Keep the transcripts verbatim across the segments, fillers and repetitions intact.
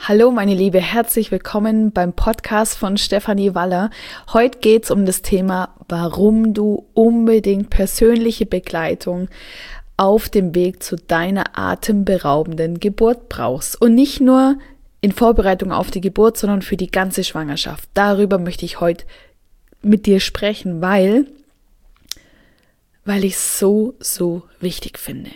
Hallo meine Liebe, herzlich willkommen beim Podcast von Stefanie Waller. Heute geht es um das Thema, warum du unbedingt persönliche Begleitung auf dem Weg zu deiner atemberaubenden Geburt brauchst. Und nicht nur in Vorbereitung auf die Geburt, sondern für die ganze Schwangerschaft. Darüber möchte ich heute mit dir sprechen, weil, weil ich es so, so wichtig finde.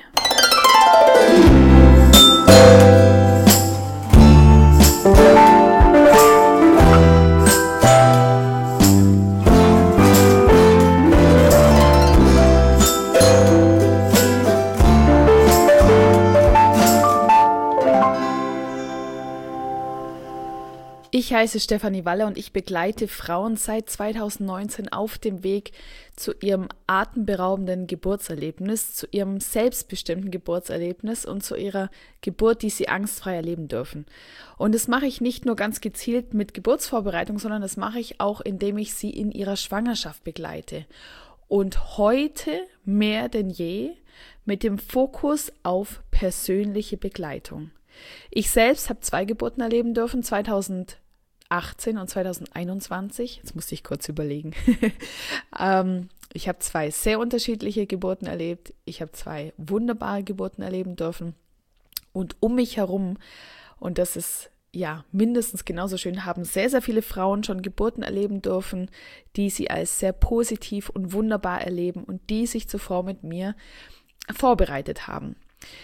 Ich heiße Stefanie Waller und ich begleite Frauen seit zweitausendneunzehn auf dem Weg zu ihrem atemberaubenden Geburtserlebnis, zu ihrem selbstbestimmten Geburtserlebnis und zu ihrer Geburt, die sie angstfrei erleben dürfen. Und das mache ich nicht nur ganz gezielt mit Geburtsvorbereitung, sondern das mache ich auch, indem ich sie in ihrer Schwangerschaft begleite. Und heute mehr denn je mit dem Fokus auf persönliche Begleitung. Ich selbst habe zwei Geburten erleben dürfen, zweitausendachtzehn und zweitausendeinundzwanzig. Jetzt musste ich kurz überlegen. ähm, ich habe zwei sehr unterschiedliche Geburten erlebt. Ich habe zwei wunderbare Geburten erleben dürfen. Und um mich herum, und das ist ja mindestens genauso schön, haben sehr, sehr viele Frauen schon Geburten erleben dürfen, die sie als sehr positiv und wunderbar erleben und die sich zuvor mit mir vorbereitet haben.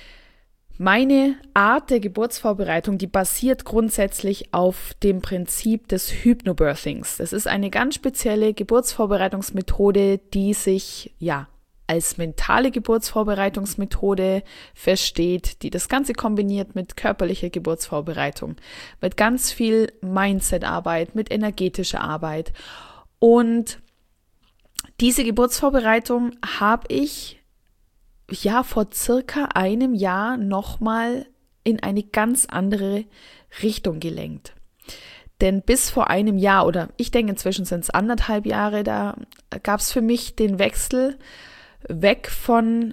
Meine Art der Geburtsvorbereitung, die basiert grundsätzlich auf dem Prinzip des Hypnobirthings. Das ist eine ganz spezielle Geburtsvorbereitungsmethode, die sich ja als mentale Geburtsvorbereitungsmethode versteht, die das Ganze kombiniert mit körperlicher Geburtsvorbereitung, mit ganz viel Mindset-Arbeit, mit energetischer Arbeit. Und diese Geburtsvorbereitung habe ich ja vor circa einem Jahr nochmal in eine ganz andere Richtung gelenkt. Denn bis vor einem Jahr, oder ich denke inzwischen sind es anderthalb Jahre, da gab es für mich den Wechsel weg von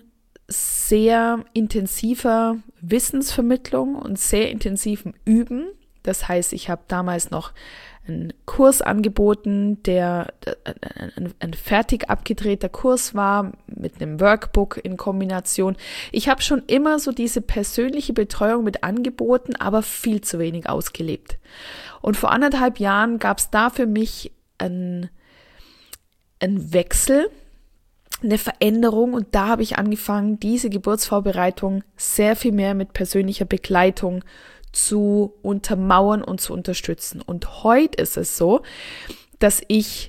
sehr intensiver Wissensvermittlung und sehr intensivem Üben. Das heißt, ich habe damals noch einen Kurs angeboten, der ein, ein fertig abgedrehter Kurs war, mit einem Workbook in Kombination. Ich habe schon immer so diese persönliche Betreuung mit angeboten, aber viel zu wenig ausgelebt. Und vor anderthalb Jahren gab es da für mich einen, einen Wechsel, eine Veränderung, und da habe ich angefangen, diese Geburtsvorbereitung sehr viel mehr mit persönlicher Begleitung zu untermauern und zu unterstützen. Und heute ist es so, dass ich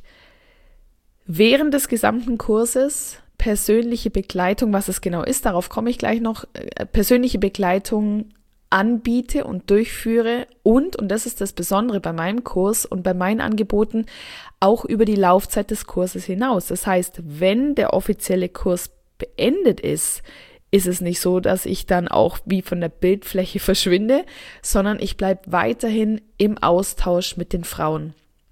während des gesamten Kurses persönliche Begleitung, was es genau ist, darauf komme ich gleich noch, persönliche Begleitung anbiete und durchführe und, und das ist das Besondere bei meinem Kurs und bei meinen Angeboten, auch über die Laufzeit des Kurses hinaus. Das heißt, wenn der offizielle Kurs beendet ist, ist es nicht so, dass ich dann auch wie von der Bildfläche verschwinde, sondern ich bleibe weiterhin im Austausch mit den Frauen.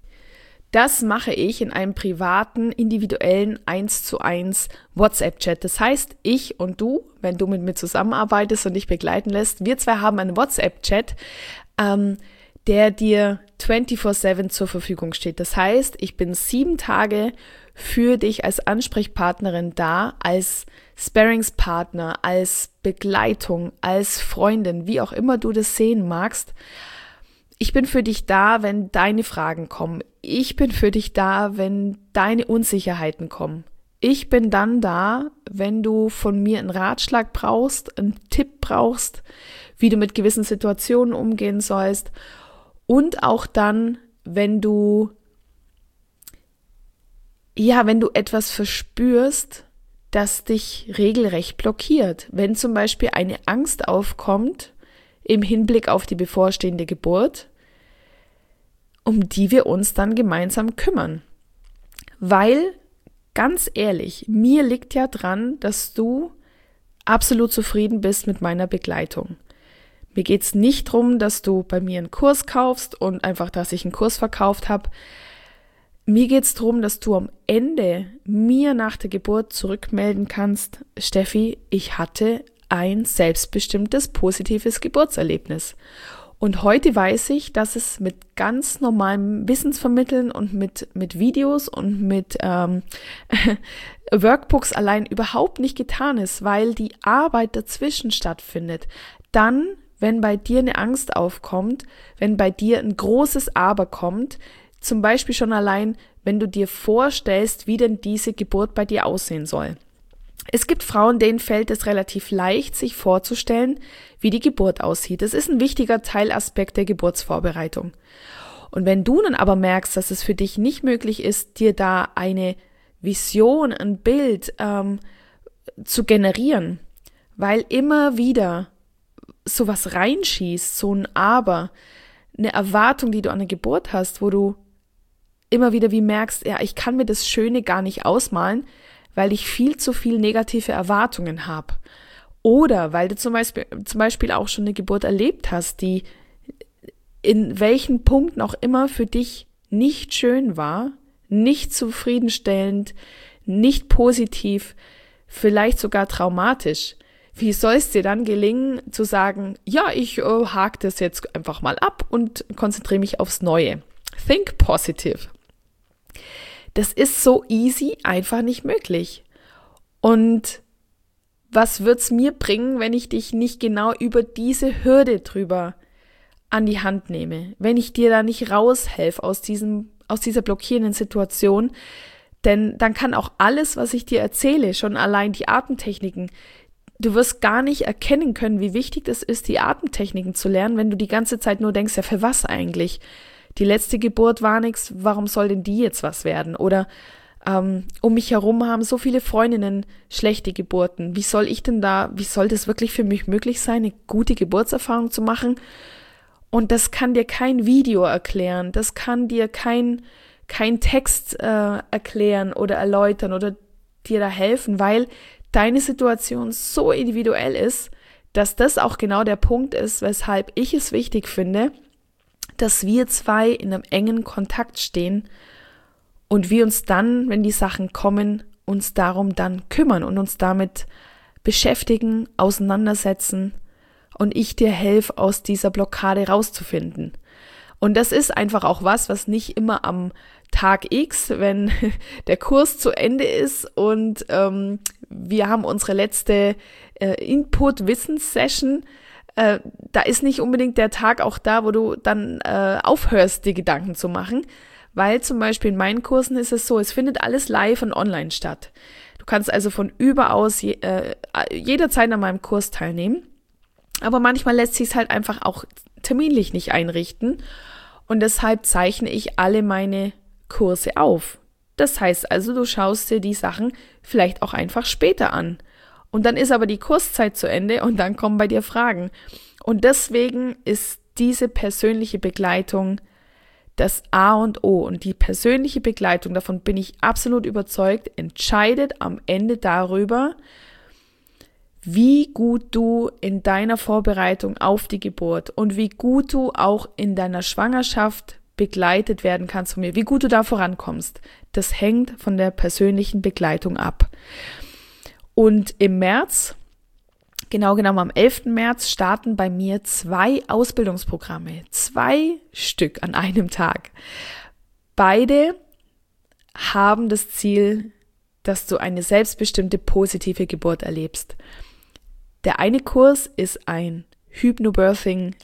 Das mache ich in einem privaten, individuellen eins zu eins WhatsApp-Chat. Das heißt, ich und du, wenn du mit mir zusammenarbeitest und dich begleiten lässt, wir zwei haben einen WhatsApp-Chat, ähm, der dir vierundzwanzig sieben zur Verfügung steht. Das heißt, ich bin sieben Tage für dich als Ansprechpartnerin da, als Sparringspartner, als Begleitung, als Freundin, wie auch immer du das sehen magst. Ich bin für dich da, wenn deine Fragen kommen. Ich bin für dich da, wenn deine Unsicherheiten kommen. Ich bin dann da, wenn du von mir einen Ratschlag brauchst, einen Tipp brauchst, wie du mit gewissen Situationen umgehen sollst. Und auch dann, wenn du, ja, wenn du etwas verspürst, das dich regelrecht blockiert. Wenn zum Beispiel eine Angst aufkommt im Hinblick auf die bevorstehende Geburt, um die wir uns dann gemeinsam kümmern. Weil, ganz ehrlich, mir liegt ja dran, dass du absolut zufrieden bist mit meiner Begleitung. Mir geht es nicht darum, dass du bei mir einen Kurs kaufst und einfach, dass ich einen Kurs verkauft habe. Mir geht es darum, dass du am Ende mir nach der Geburt zurückmelden kannst, Steffi, ich hatte ein selbstbestimmtes, positives Geburtserlebnis. Und heute weiß ich, dass es mit ganz normalem Wissensvermitteln und mit, mit Videos und mit ähm, Workbooks allein überhaupt nicht getan ist, weil die Arbeit dazwischen stattfindet. Dann, wenn bei dir eine Angst aufkommt, wenn bei dir ein großes Aber kommt, zum Beispiel schon allein, wenn du dir vorstellst, wie denn diese Geburt bei dir aussehen soll. Es gibt Frauen, denen fällt es relativ leicht, sich vorzustellen, wie die Geburt aussieht. Das ist ein wichtiger Teilaspekt der Geburtsvorbereitung. Und wenn du dann aber merkst, dass es für dich nicht möglich ist, dir da eine Vision, ein Bild ähm, zu generieren, weil immer wieder sowas reinschießt, so ein Aber, eine Erwartung, die du an eine Geburt hast, wo du immer wieder wie merkst, ja, ich kann mir das Schöne gar nicht ausmalen, weil ich viel zu viel negative Erwartungen habe. Oder weil du zum Beispiel, zum Beispiel auch schon eine Geburt erlebt hast, die in welchen Punkten auch immer für dich nicht schön war, nicht zufriedenstellend, nicht positiv, vielleicht sogar traumatisch. Wie soll es dir dann gelingen, zu sagen, ja, ich äh, hake das jetzt einfach mal ab und konzentriere mich aufs Neue. Think positive. Das ist so easy einfach nicht möglich. Und was wird's mir bringen, wenn ich dich nicht genau über diese Hürde drüber an die Hand nehme? Wenn ich dir da nicht raushelfe aus diesem, aus dieser blockierenden Situation? Denn dann kann auch alles, was ich dir erzähle, schon allein die Atemtechniken, du wirst gar nicht erkennen können, wie wichtig es ist, die Atemtechniken zu lernen, wenn du die ganze Zeit nur denkst, ja, für was eigentlich? Die letzte Geburt war nichts, warum soll denn die jetzt was werden? Oder ähm, um mich herum haben so viele Freundinnen schlechte Geburten. Wie soll ich denn da, wie soll das wirklich für mich möglich sein, eine gute Geburtserfahrung zu machen? Und das kann dir kein Video erklären, das kann dir kein, kein Text äh, erklären oder erläutern oder dir da helfen, weil deine Situation so individuell ist, dass das auch genau der Punkt ist, weshalb ich es wichtig finde, dass wir zwei in einem engen Kontakt stehen und wir uns dann, wenn die Sachen kommen, uns darum dann kümmern und uns damit beschäftigen, auseinandersetzen und ich dir helfe, aus dieser Blockade rauszufinden. Und das ist einfach auch was, was nicht immer am Tag X, wenn der Kurs zu Ende ist und ähm, wir haben unsere letzte äh, Input-Wissens-Session, Äh, da ist nicht unbedingt der Tag auch da, wo du dann äh, aufhörst, dir Gedanken zu machen, weil zum Beispiel in meinen Kursen ist es so, es findet alles live und online statt. Du kannst also von überaus je, äh, jederzeit an meinem Kurs teilnehmen, aber manchmal lässt sich es halt einfach auch terminlich nicht einrichten und deshalb zeichne ich alle meine Kurse auf. Das heißt also, du schaust dir die Sachen vielleicht auch einfach später an. Und dann ist aber die Kurszeit zu Ende und dann kommen bei dir Fragen. Und deswegen ist diese persönliche Begleitung das A und O. Und die persönliche Begleitung, davon bin ich absolut überzeugt, entscheidet am Ende darüber, wie gut du in deiner Vorbereitung auf die Geburt und wie gut du auch in deiner Schwangerschaft begleitet werden kannst von mir, wie gut du da vorankommst. Das hängt von der persönlichen Begleitung ab. Und im März, genau genommen am elften März, starten bei mir zwei Ausbildungsprogramme, zwei Stück an einem Tag. Beide haben das Ziel, dass du eine selbstbestimmte, positive Geburt erlebst. Der eine Kurs ist ein Hypnobirthing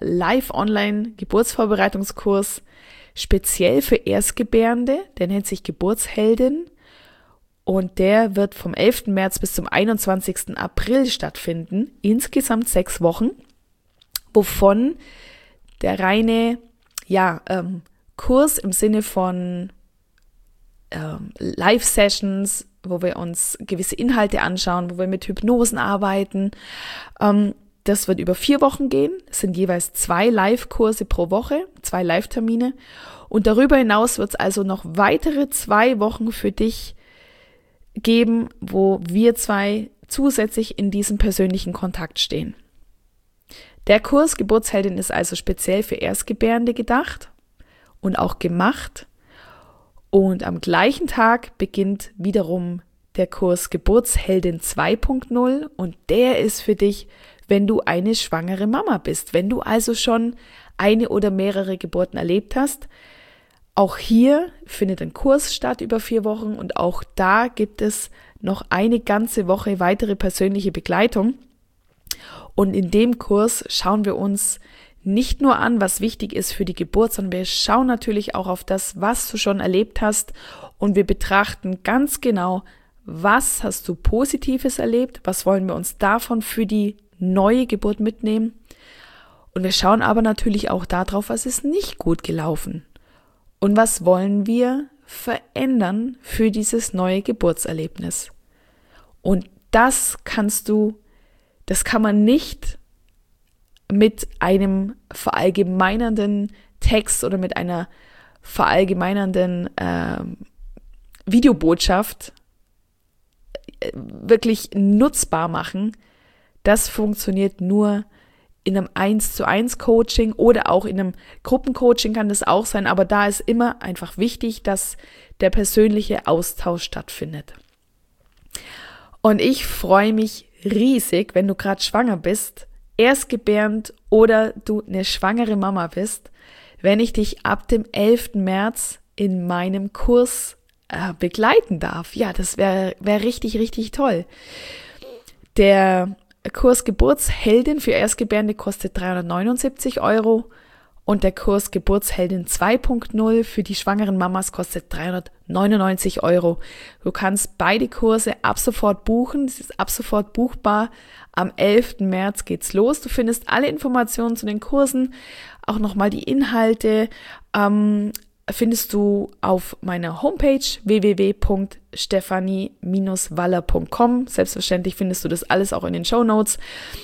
Live-Online-Geburtsvorbereitungskurs, speziell für Erstgebärende, der nennt sich Geburtsheldin. Und der wird vom elften März bis zum einundzwanzigsten April stattfinden, insgesamt sechs Wochen, wovon der reine ja, ähm, Kurs im Sinne von ähm, Live-Sessions, wo wir uns gewisse Inhalte anschauen, wo wir mit Hypnosen arbeiten, ähm, das wird über vier Wochen gehen. Es sind jeweils zwei Live-Kurse pro Woche, zwei Live-Termine. Und darüber hinaus wird es also noch weitere zwei Wochen für dich geben, wo wir zwei zusätzlich in diesem persönlichen Kontakt stehen. Der Kurs Geburtsheldin ist also speziell für Erstgebärende gedacht und auch gemacht. Und am gleichen Tag beginnt wiederum der Kurs Geburtsheldin zwei Punkt null und der ist für dich wenn du eine schwangere Mama bist. Wenn du also schon eine oder mehrere Geburten erlebt hast, auch hier findet ein Kurs statt über vier Wochen und auch da gibt es noch eine ganze Woche weitere persönliche Begleitung. Und in dem Kurs schauen wir uns nicht nur an, was wichtig ist für die Geburt, sondern wir schauen natürlich auch auf das, was du schon erlebt hast und wir betrachten ganz genau, was hast du Positives erlebt, was wollen wir uns davon für die neue Geburt mitnehmen. Und wir schauen aber natürlich auch darauf, was ist nicht gut gelaufen. Und was wollen wir verändern für dieses neue Geburtserlebnis? Und das kannst du, das kann man nicht mit einem verallgemeinernden Text oder mit einer verallgemeinernden äh, Videobotschaft wirklich nutzbar machen. Das funktioniert nur in einem eins zu eins Coaching oder auch in einem Gruppencoaching kann das auch sein, aber da ist immer einfach wichtig, dass der persönliche Austausch stattfindet. Und ich freue mich riesig, wenn du gerade schwanger bist, erstgebärend oder du eine schwangere Mama bist, wenn ich dich ab dem elften März in meinem Kurs äh, begleiten darf. Ja, das wäre wär richtig, richtig toll. Der Kurs Geburtsheldin für Erstgebärende kostet dreihundertneunundsiebzig Euro und der Kurs Geburtsheldin zwei Punkt null für die schwangeren Mamas kostet dreihundertneunundneunzig Euro. Du kannst beide Kurse ab sofort buchen, es ist ab sofort buchbar. Am elften März geht's los. Du findest alle Informationen zu den Kursen, auch nochmal die Inhalte, ähm, findest du auf meiner Homepage w w w punkt stephanie Bindestrich waller punkt com. Selbstverständlich findest du das alles auch in den Shownotes.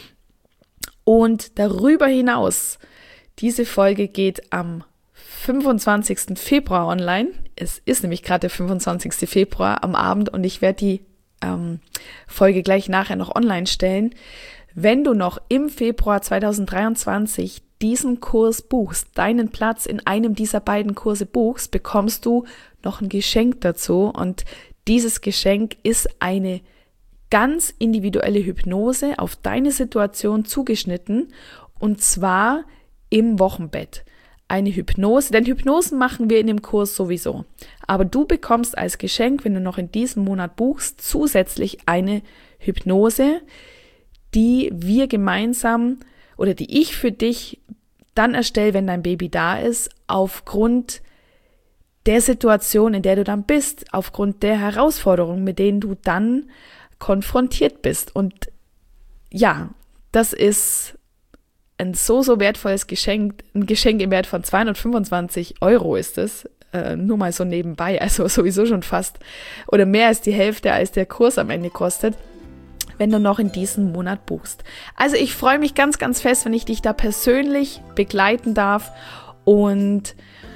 Und darüber hinaus, diese Folge geht am fünfundzwanzigsten Februar online. Es ist nämlich gerade der fünfundzwanzigsten Februar am Abend und ich werde die ähm, Folge gleich nachher noch online stellen. Wenn du noch im Februar zweitausenddreiundzwanzig diesen Kurs buchst, deinen Platz in einem dieser beiden Kurse buchst, bekommst du noch ein Geschenk dazu und dieses Geschenk ist eine ganz individuelle Hypnose auf deine Situation zugeschnitten und zwar im Wochenbett. Eine Hypnose, denn Hypnosen machen wir in dem Kurs sowieso, aber du bekommst als Geschenk, wenn du noch in diesem Monat buchst, zusätzlich eine Hypnose, die wir gemeinsam oder die ich für dich dann erstelle, wenn dein Baby da ist, aufgrund der Situation, in der du dann bist, aufgrund der Herausforderungen, mit denen du dann konfrontiert bist. Und ja, das ist ein so, so wertvolles Geschenk, ein Geschenk im Wert von zweihundertfünfundzwanzig Euro ist es, äh, nur mal so nebenbei, also sowieso schon fast oder mehr als die Hälfte, als der Kurs am Ende kostet, wenn du noch in diesem Monat buchst. Also ich freue mich ganz, ganz fest, wenn ich dich da persönlich begleiten darf und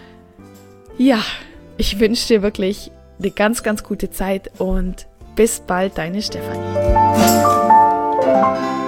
ja, ich wünsche dir wirklich eine ganz, ganz gute Zeit und bis bald, deine Stefanie.